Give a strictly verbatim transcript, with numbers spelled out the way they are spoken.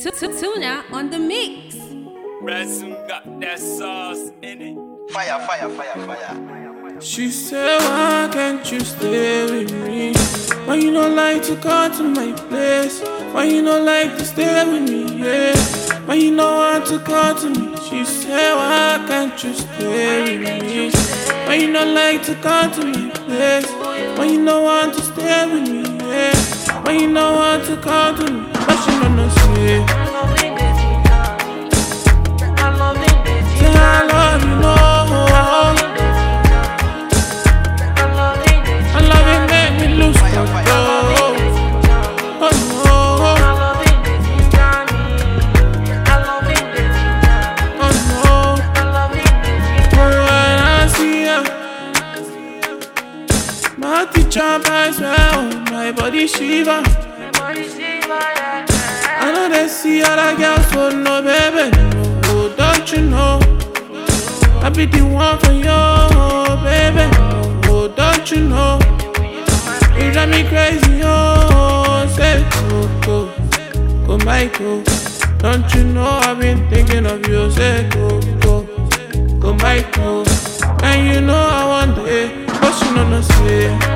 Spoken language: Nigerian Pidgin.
Tuna on the mix. Ransom got that sauce in it. Fire, fire, fire, fire. She said, why can't you stay with me? Why you don't like to come to my place? Why you don't like to stay with me, yeah? Why you don't want to come to me? She said, why can't you stay with me? Why you don't like to come to my place? Why you don't want to stay with me, yeah? Why you don't want to come to me? But she don't know, say, say I love you, no. I love it, make me lose control. Oh no, oh no. When I see her, my teacher bites well, my body shiver. I know they see other girls, so no baby, no, don't you know? I be the one for you, baby, oh, don't you know? You drive me crazy, oh, say go, go, go, Michael. Don't you know I've been thinking of you, say go, go, go, Michael. And you know I want it, but you know no say.